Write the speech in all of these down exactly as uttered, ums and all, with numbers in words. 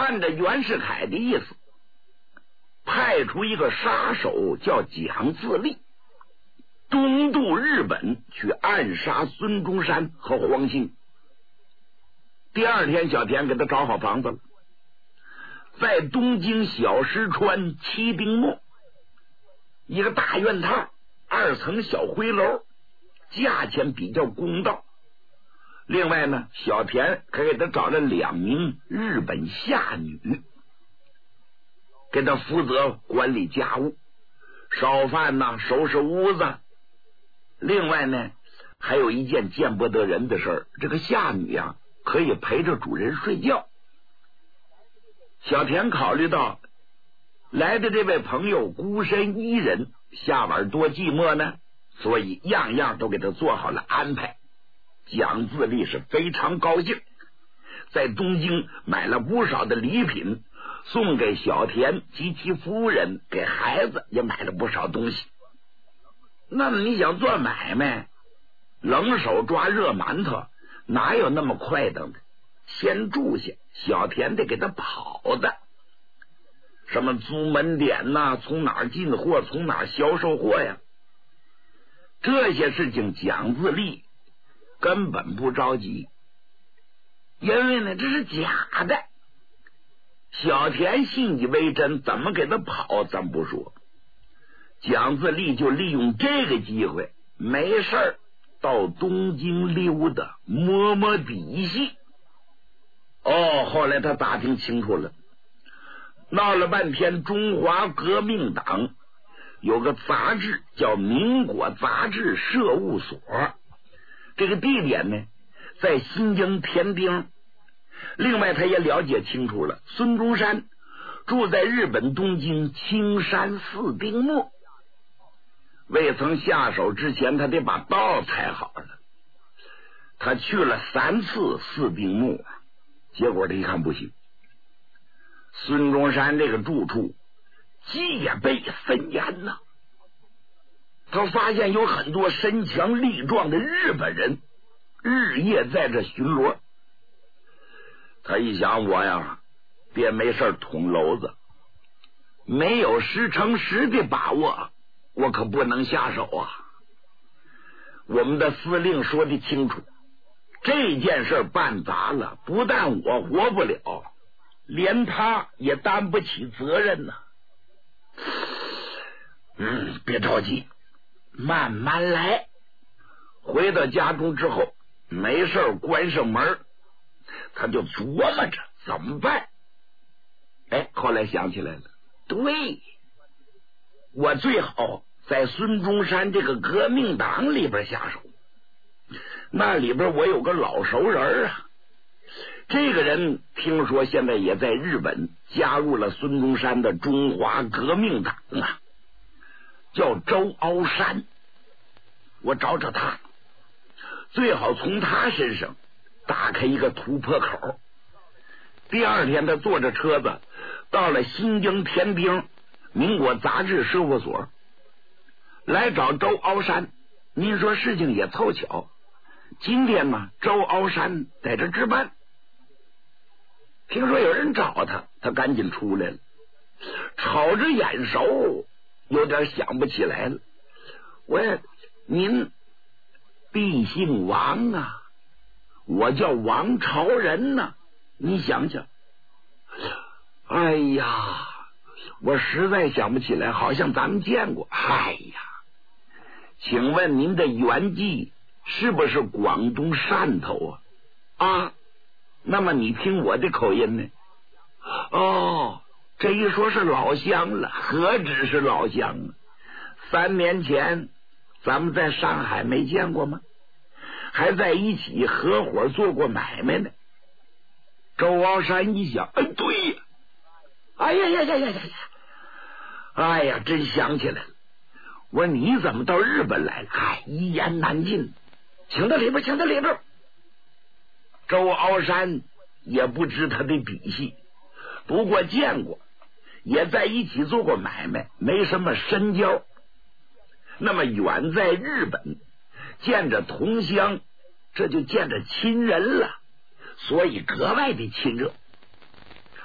按照袁世凯的意思，派出一个杀手叫蒋自立，东渡日本去暗杀孙中山和黄兴。第二天，小田给他找好房子了，在东京小石川七丁目一个大院套，二层小灰楼，价钱比较公道。另外呢，小田还给他找了两名日本下女，给他负责管理家务，烧饭呐，收拾屋子。另外呢，还有一件见不得人的事儿，这个下女啊可以陪着主人睡觉。小田考虑到来的这位朋友孤身一人，下晚多寂寞呢，所以样样都给他做好了安排。蒋自立是非常高兴，在东京买了不少的礼品，送给小田及其夫人，给孩子也买了不少东西。那么你想做买卖，冷手抓热馒头，哪有那么快的呢？先住下，小田得给他跑的，什么租门点呐、啊，从哪儿进货，从哪儿销售货呀，这些事情蒋自立根本不着急，因为呢这是假的。小田信以为真，怎么给他跑咱不说，蒋自立就利用这个机会，没事儿到东京溜达，摸摸底细。哦，后来他打听清楚了，闹了半天，中华革命党有个杂志叫民国杂志社务所，这个地点呢在新疆田町。另外他也了解清楚了，孙中山住在日本东京青山四丁目，未曾下手之前他得把道踩好了。他去了三次四丁目，结果他一看不行，孙中山这个住处戒备森严呐、啊。他发现有很多身强力壮的日本人日夜在这巡逻。他一想，我呀别没事捅娄子，没有十成十的把握，我可不能下手啊。我们的司令说的清楚，这件事办砸了，不但我活不了，连他也担不起责任呐、啊。嗯，别着急，慢慢来。回到家中之后，没事关上门，他就琢磨着怎么办。哎，后来想起来了，对，我最好在孙中山这个革命党里边下手，那里边我有个老熟人啊。这个人听说现在也在日本加入了孙中山的中华革命党啊，叫周凹山。我找找他，最好从他身上打开一个突破口。第二天他坐着车子到了新疆田町民国杂志事务所，来找周凹山。您说事情也凑巧，今天嘛周凹山在这值班，听说有人找他，他赶紧出来了，瞅着眼熟，有点想不起来了。我您必姓王啊？我叫王朝仁呐、啊，你想想。哎呀，我实在想不起来，好像咱们见过。哎呀，请问您的原籍是不是广东汕头啊？啊，那么你听我的口音呢？哦，这一说是老乡了，何止是老乡啊！三年前咱们在上海没见过吗？还在一起合伙做过买卖呢。周凹山一想，哎，对呀，哎呀呀呀呀呀呀，哎呀，真想起来了。我说你怎么到日本来了？哎，一言难尽，请到里边，请到里边。周凹山也不知他的底细，不过见过，也在一起做过买卖，没什么深交。那么远在日本，见着同乡，这就见着亲人了，所以格外的亲热。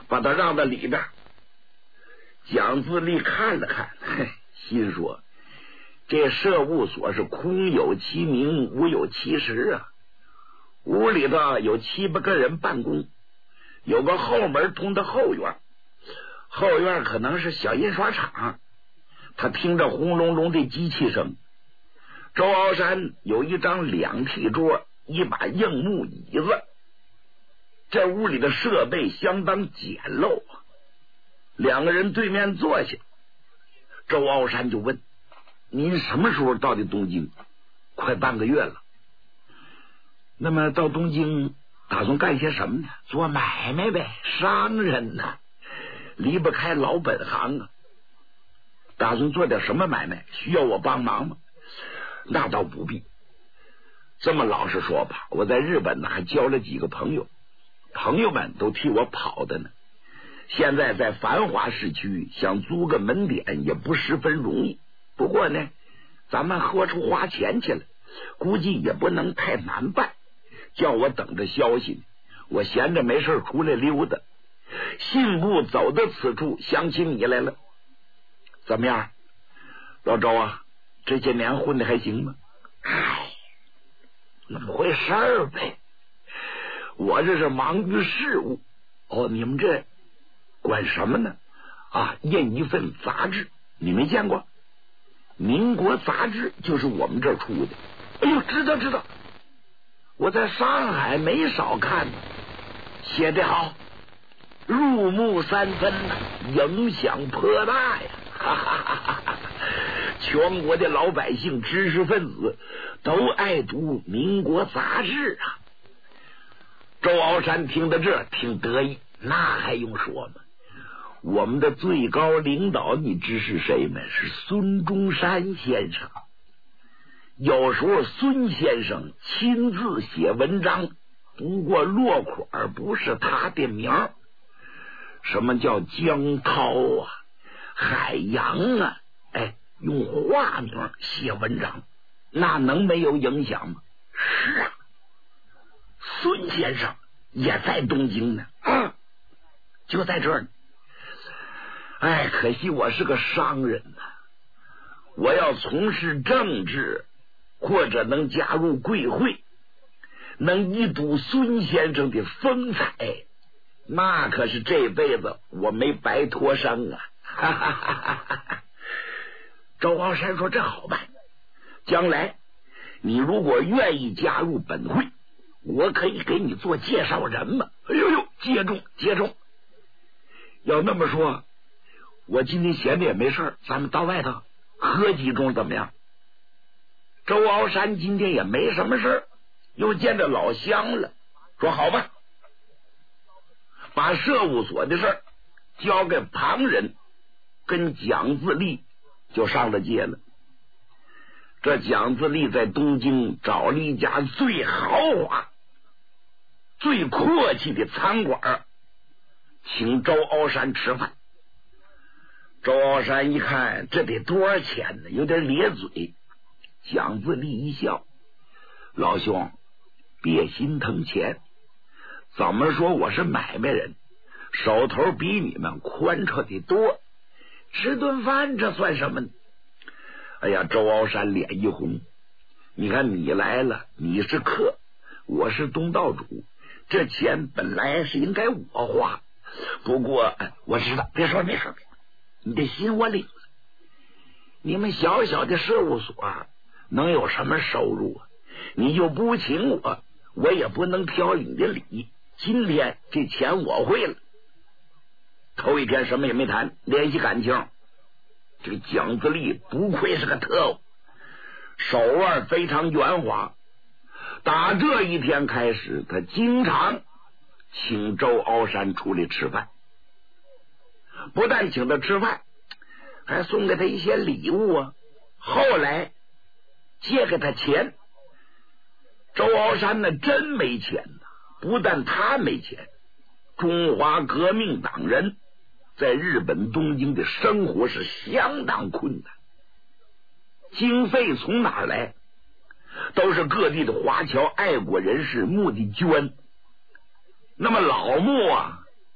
把他让到里边。蒋自力看了看，嘿，心说这社务所是空有其名，无有其实啊。屋里头有七八个人办公，有个后门通的后院，后院可能是小印刷厂。他听着轰隆隆的机器声。周鳌山有一张两屉桌，一把硬木椅子。这屋里的设备相当简陋，两个人对面坐下。周鳌山就问：您什么时候到的东京？快半个月了。那么到东京打算干些什么呢？做买卖呗，商人呐、啊，离不开老本行啊。打算做点什么买卖？需要我帮忙吗？那倒不必。这么老实说吧，我在日本呢还交了几个朋友，朋友们都替我跑的呢。现在在繁华市区想租个门点也不十分容易，不过呢咱们豁出花钱去了，估计也不能太难办。叫我等着消息呢，我闲着没事出来溜达，信步走到此处，想起你来了。怎么样，老周啊，这些年混的还行吗？唉，那么回事儿呗。我这是忙于事务。哦，你们这管什么呢？啊，印一份杂志，你没见过？民国杂志就是我们这儿出的。哎呦，知道知道，我在上海没少看，写得好，入木三分呐、啊，影响颇大呀！哈哈哈哈，全国的老百姓、知识分子都爱读民国杂志啊。周鳌山听到这挺得意，那还用说吗？我们的最高领导你知是谁吗？是孙中山先生。有时候孙先生亲自写文章，不过落款不是他的名儿。什么叫江涛啊、海洋啊，哎，用化名写文章，那能没有影响吗？是啊，孙先生也在东京呢，啊，就在这儿呢。哎，可惜我是个商人呐、啊，我要从事政治，或者能加入贵会，能一睹孙先生的风采，那可是这辈子我没白托生啊！哈哈哈哈。周鳌山说：“这好办，将来你如果愿意加入本会，我可以给你做介绍人嘛。”哎呦呦，接中接中！要那么说，我今天闲着也没事，咱们到外头喝几盅怎么样？周鳌山今天也没什么事，又见着老乡了，说好吧，把社务所的事交给旁人，跟蒋自力就上了街了。这蒋自力在东京找了一家最豪华、最阔气的餐馆，请周鳌山吃饭。周鳌山一看，这得多少钱呢？有点咧嘴。蒋自力一笑：“老兄，别心疼钱，怎么说我是买卖人，手头比你们宽敞的多，吃顿饭这算什么呢？”哎呀，周鳌山脸一红，你看你来了，你是客，我是东道主，这钱本来是应该我花，不过我知道，别说别说，你的心我领了。你们小小的事务所能有什么收入啊？你就不请我，我也不能挑你的理。今天这钱我汇了。头一天什么也没谈，联系感情。这个蒋自力不愧是个特务，手腕非常圆滑。打这一天开始，他经常请周鳌山出来吃饭，不但请他吃饭，还送给他一些礼物啊。后来借给他钱，周鳌山呢真没钱呢，不但他没钱，中华革命党人在日本东京的生活是相当困难，经费从哪儿来？都是各地的华侨爱国人士募的捐。那么老穆啊，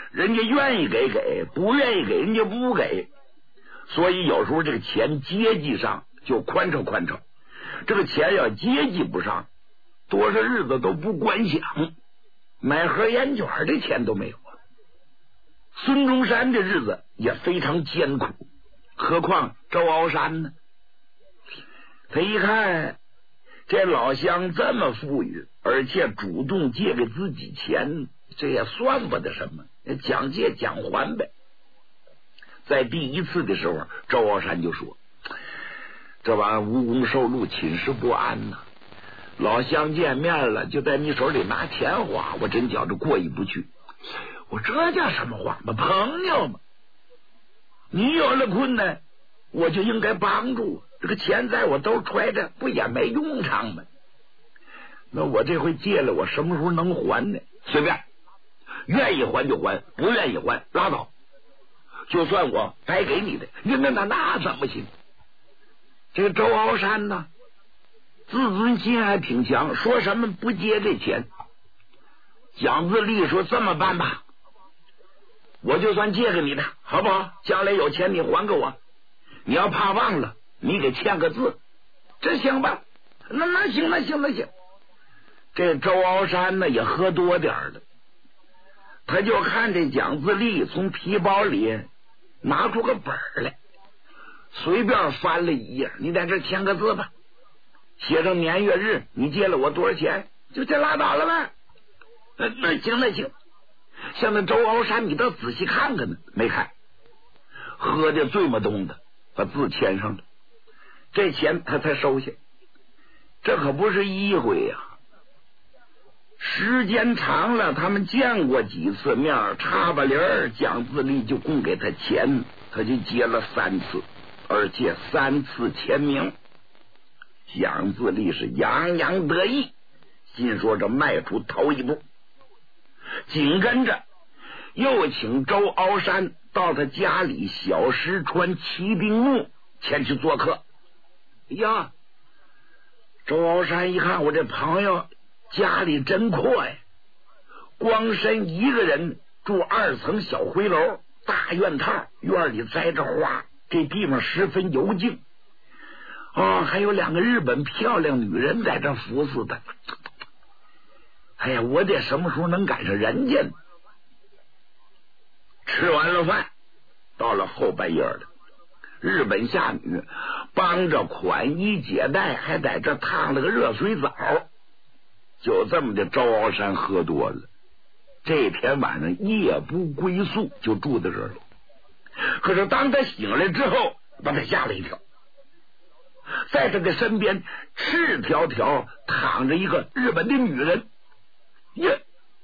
人家愿意给给，不愿意给人家不给。所以有时候这个钱接济上就宽敞宽敞，这个钱要接济不上，多少日子都不管想，买盒烟卷的钱都没有。孙中山的日子也非常艰苦，何况周傲山呢？他一看这老乡这么富裕，而且主动借给自己钱，这也算不得什么，讲借讲还呗。在第一次的时候，周傲山就说：“这玩意儿无功受禄，寝食不安呐、啊！老乡见面了，就在你手里拿钱花，我真觉着过意不去。我这叫什么话嘛？朋友嘛，你有了困难，我就应该帮助。这个钱在我兜揣着，不也没用场吗？那我这回借了，我什么时候能还呢？随便，愿意还就还，不愿意还拉倒。就算我白给你的，那那那那怎么行？这个周傲山呢，自尊心还挺强，说什么不接这钱。蒋自力说：“这么办吧，我就算借给你的，好不好？将来有钱你还给我。你要怕忘了，你给签个字，这行吧？那那行，那行，那行。”这周傲山呢也喝多点了，他就看这蒋自力从皮包里拿出个本来，随便翻了一页，你在这签个字吧，写上年月日，你借了我多少钱，就这拉倒了呗。那那行那行，像那周傲山，你倒仔细看看呢，没看，喝的醉么东的，把字签上了，这钱他才收下。这可不是一回呀、啊，时间长了，他们见过几次面，差不离儿蒋自力就供给他钱，他就接了三次，而且三次签名。蒋自力是洋洋得意，心说这迈出头一步。紧跟着又请周傲山到他家里小石川骑兵墓前去做客。哎呀，周傲山一看，我这朋友家里真阔呀，光身一个人住二层小回楼，大院套，院里栽着花，这地方十分幽静。哦，还有两个日本漂亮女人在这服侍他。哎呀，我得什么时候能赶上人家呢？吃完了饭，到了后半夜了，日本下女帮着款衣解带，还在这烫了个热水澡。就这么的，周傲山喝多了，这天晚上夜不归宿，就住在这儿了。可是当他醒来之后，把他吓了一跳，在他的身边赤条条躺着一个日本的女人。耶！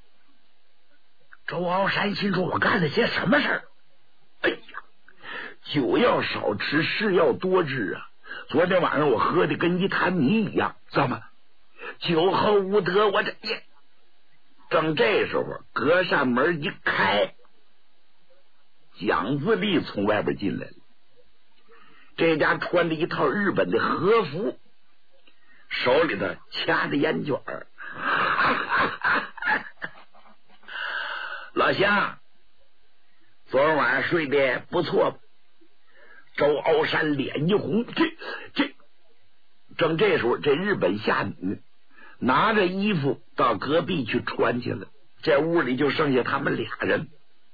周傲山心说：“我干了些什么事儿？哎呀，酒要少吃，事要多知啊！昨天晚上我喝的跟一滩泥一样，怎么酒后无德？我这耶！”正这时候，隔扇门一开，蒋自力从外边进来了。这家穿着一套日本的和服，手里头掐着烟卷儿。老乡，昨晚上睡得不错吧？周傲山脸一红，这这正这时候，这日本下女拿着衣服到隔壁去穿去了，这屋里就剩下他们俩人。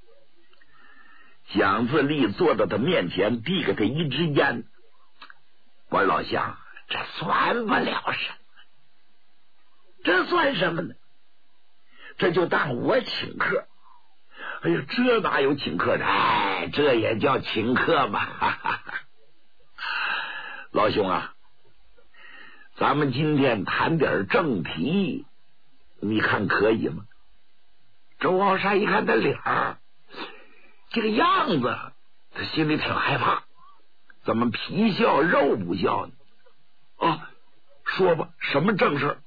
蒋自力坐到他面前，递给他一支烟。我老乡，这算不了什么，这算什么呢？这就当我请客。哎呀，这哪有请客的？哎，这也叫请客吧？哈哈哈。老兄啊，咱们今天谈点正题，你看可以吗？周傲山一看他脸儿这个样子，他心里挺害怕，怎么皮笑肉不笑呢？啊，说吧，什么正事？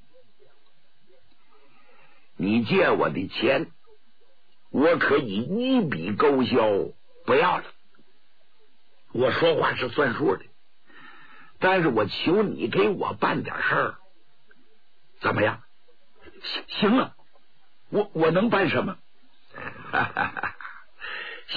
你借我的钱，我可以一笔勾销，不要了。我说话是算数的，但是我求你给我办点事儿，怎么样？行啊，我我能办什么？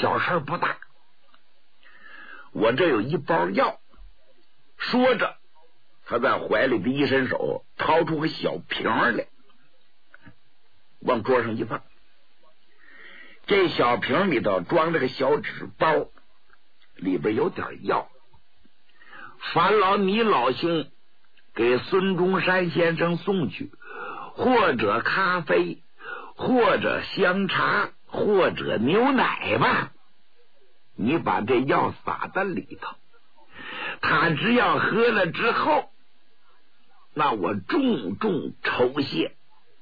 小事不大。我这有一包药。说着，他在怀里的一伸手，掏出个小瓶来，往桌上一放。这小瓶里头装着个小纸包，里边有点药。烦劳你老兄给孙中山先生送去，或者咖啡，或者香茶，或者牛奶吧。你把这药撒在里头，他只要喝了之后，那我重重酬谢。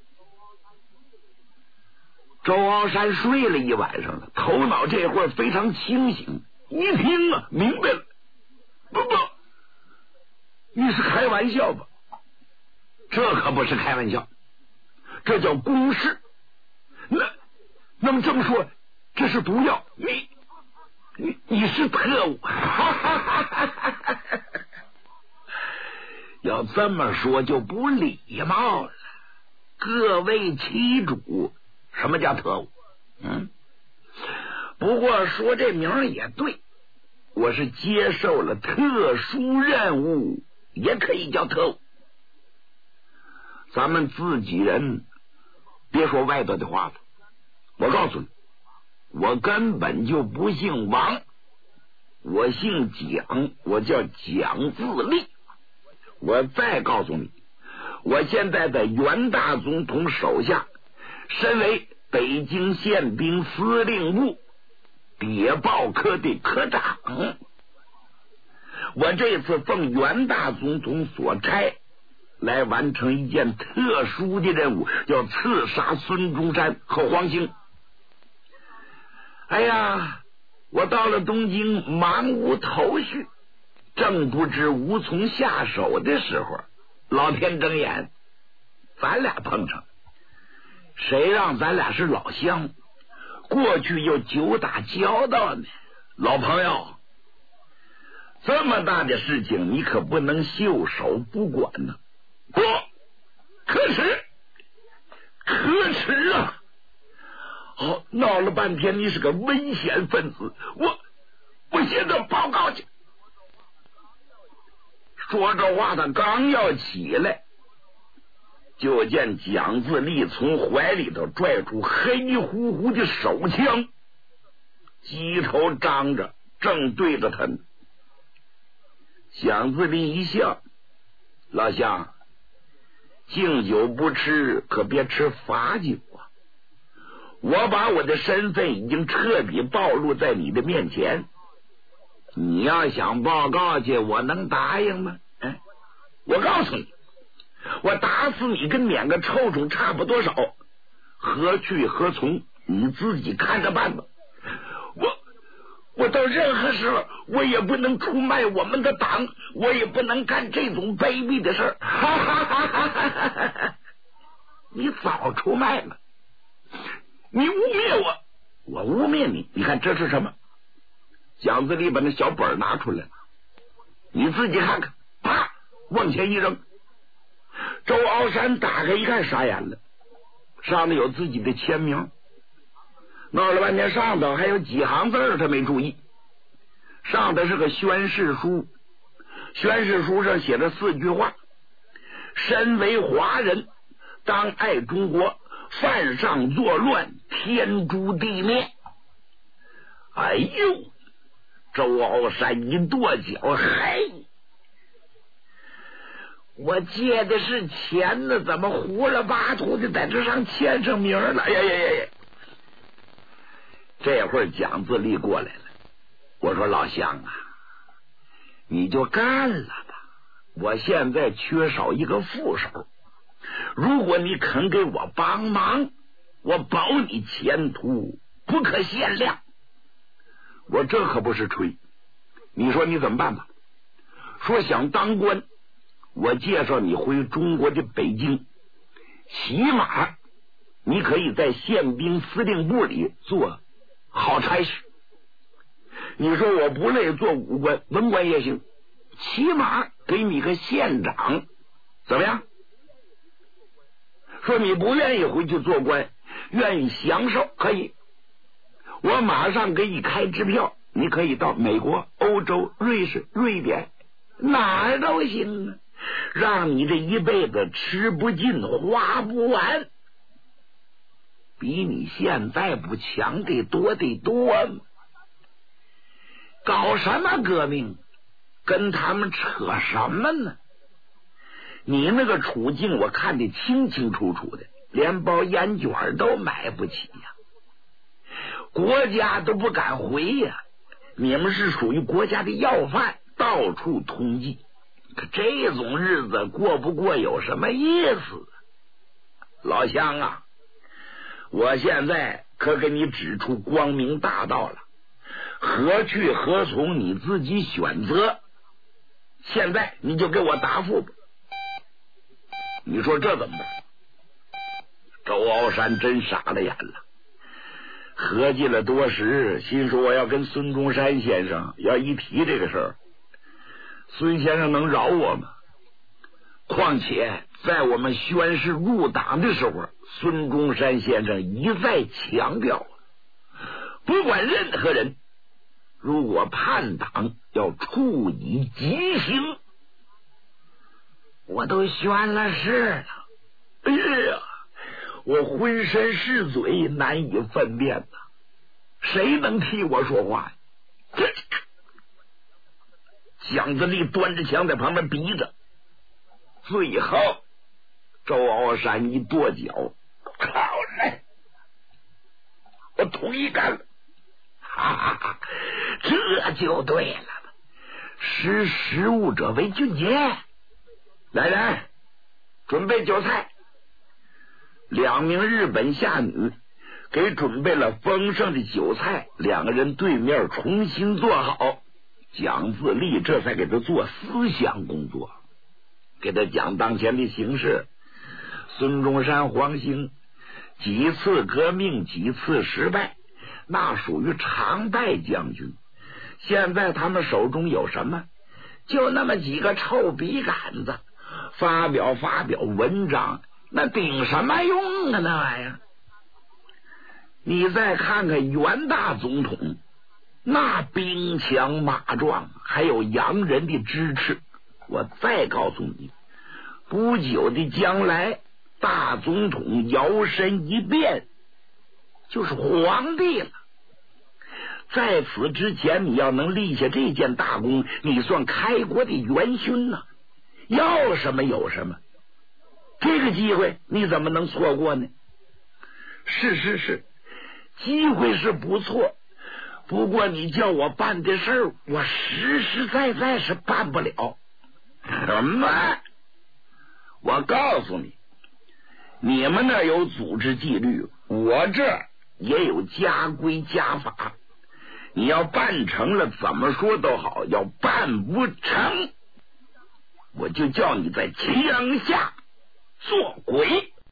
周傲山睡了一晚上了，头脑这会儿非常清醒，一听啊，明白了。不不，你是开玩笑吧？这可不是开玩笑，这叫公事。那那么这么说，这是毒药？你你你是特务？要这么说就不礼貌了。各为其主，什么叫特务？嗯，不过说这名也对，我是接受了特殊任务，也可以叫特务。咱们自己人别说外头的话了，我告诉你，我根本就不姓王，我姓蒋，我叫蒋自立。我再告诉你，我现在在袁大总统手下，身为北京宪兵司令部谍报科的科长。我这次奉袁大总统所差，来完成一件特殊的任务，要刺杀孙中山和黄兴。哎呀，我到了东京，忙无头绪，正不知无从下手的时候，老天睁眼，咱俩碰上。谁让咱俩是老乡，过去又久打交道呢？老朋友，这么大的事情你可不能袖手不管呢。不，可耻，可耻啊！哦，闹了半天你是个危险分子，我我现在报告去。说这话他刚要起来，就见蒋自立从怀里头拽出黑乎乎的手枪，鸡头张着，正对着他呢。蒋自立一笑，老乡，敬酒不吃，可别吃罚酒啊！我把我的身份已经彻底暴露在你的面前，你要想报告去，我能答应吗？哎，我告诉你，我打死你跟撵个臭虫差不多少，何去何从你自己看着办吧。我我到任何时候我也不能出卖我们的党，我也不能干这种卑鄙的事儿。哈哈哈哈哈哈！你早出卖了，你污蔑我，我污蔑你，你看这是什么？蒋自立把那小本拿出来了，你自己看看，啪，往前一扔。周傲山打开一看，傻眼了，上面有自己的签名，闹了半天上头还有几行字他没注意，上头是个宣誓书，宣誓书上写着四句话：身为华人，当爱中国，犯上作乱，天诛地灭。哎呦，周傲山一跺脚，嘿，我借的是钱呢，怎么胡了八涂的在这上签上名了？哎呀呀呀呀！这会儿蒋自立过来了，我说老乡啊，你就干了吧，我现在缺少一个副手，如果你肯给我帮忙，我保你前途不可限量。我这可不是吹，你说你怎么办吧？说想当官，我介绍你回中国的北京，起码你可以在宪兵司令部里做好差事。你说我不累做武官，文官也行，起码给你个县长，怎么样？说你不愿意回去做官，愿意享受，可以。 我马上给你开支票，你可以到美国、欧洲、瑞士、瑞典，哪儿都行啊，让你这一辈子吃不尽花不完，比你现在不强得多得多吗？搞什么革命？跟他们扯什么呢？你那个处境我看得清清楚楚的，连包烟卷都买不起呀，国家都不敢回呀。你们是属于国家的要犯，到处通缉，可这种日子过不过有什么意思？老乡啊，我现在可给你指出光明大道了，何去何从你自己选择。现在你就给我答复吧。你说这怎么办？周傲山真傻了眼了，合计了多时，心说我要跟孙中山先生要一提这个事儿，孙先生能饶我吗？况且在我们宣誓入党的时候，孙中山先生一再强调，不管任何人如果叛党，要处以极刑。我都宣了誓了，哎呀，我浑身是嘴，难以分辨呐，谁能替我说话呀？这蒋自力端着枪在旁边逼着，最后周傲山一跺脚，好嘞，我同意干了。哈哈哈，这就对了，识时务者为俊杰。来人，准备酒菜。两名日本下女给准备了丰盛的酒菜，两个人对面重新坐好。蒋自力这才给他做思想工作，给他讲当前的形势。孙中山、黄兴几次革命，几次失败，那属于常败将军。现在他们手中有什么？就那么几个臭笔杆子，发表发表文章，那顶什么用啊？那玩意儿！你再看看袁大总统，那兵强马壮，还有洋人的支持。我再告诉你，不久的将来，大总统摇身一变就是皇帝了。在此之前，你要能立下这件大功，你算开国的元勋呢、啊。要什么有什么，这个机会你怎么能错过呢？是是是，机会是不错，不过你叫我办的事儿，我实实在在是办不了。什么？我告诉你，你们那有组织纪律，我这也有家规家法。你要办成了，怎么说都好；要办不成，我就叫你在墙下做鬼。